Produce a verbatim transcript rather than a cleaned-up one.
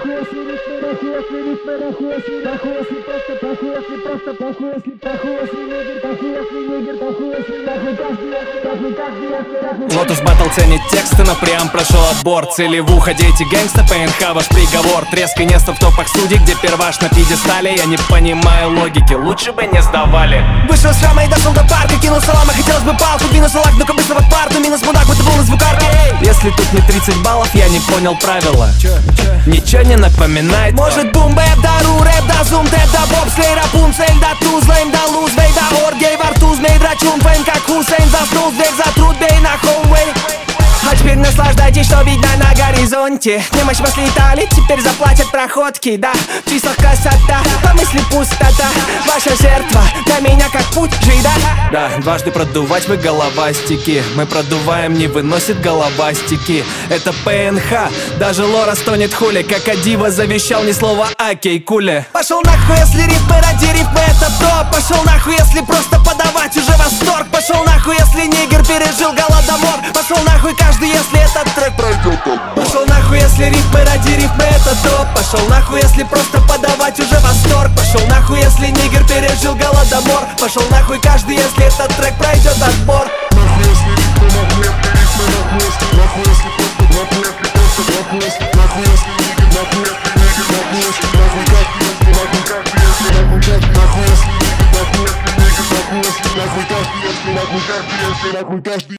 нахуй, если рифмы, нахуй, если рифмы, нахуй, если нахуй, если просто похуй, если просто похуй, если похуй, если нигер, похуй, если нигер, похуй, если нахуй, каждый, если нахуй, каждый, если нахуй. Lotus Battle ценит тексты, но прям прошел отбор. Цели в ухо, дети гэнгста, ПНХ ваш приговор. Треск и место в топах судей, где перваш на пьедестале. Я не понимаю логики, лучше бы не сдавали. Вышел с рамы и дошел до парка, кинул салам, и хотелось бы палку. Двинулся лак, ну-ка быстро под парту, минус мудак, будто был на звукарке. Если тут не тридцать баллов, я не понял правила. Ничего не напоминает. Может бум бэп, дару рэп, да зум, тэп, да бобслей, рапунцель, да тузлейм, да лузвей, да оргей, во рту змей, драчун, фейм, как Хусейн. Заснул век за труд, бей на хоумвей. А теперь наслаждайтесь, что видно на горизонте. Немощь мы слетали, теперь заплатят проходки. Да, в числах красота, по мысли пустота. Ваша жертва, для меня как путь жида. Да, дважды продувать вы головастики. Мы продуваем, не выносит головастики. Это ПНХ, даже Лора стонет хули. Как Адива завещал, ни слова окей, куле. Пошел нахуй, если рифмы ради рифмы это топ. Пошел нахуй, если просто подавать уже восторг. Пошел нахуй, если нигер пережил голодомор. Пошел нахуй каждый, если этот трек пройдет. Пошел нахуй, если рифмы ради рифмы это топ. Пошел нахуй, если просто подавать уже восторг. Пошел нахуй, если нигер пережил голодомор. Пошел нахуй каждый, если этот трек пройдет отбор. Нахуй, если рифмы, нахуй, рифмы, нахуй, если, нахуй, если просто, нахуй, если просто, нахуй, если, нахуй, если нигер, нахуй, если нигер, нахуй, если, нахуй, каждый, если, нахуй, каждый, если, нахуй, каждый, нахуй, если нигер, нахуй, если нигер, нахуй, если, нахуй, каждый, если, нахуй, каждый, если, нахуй, каждый.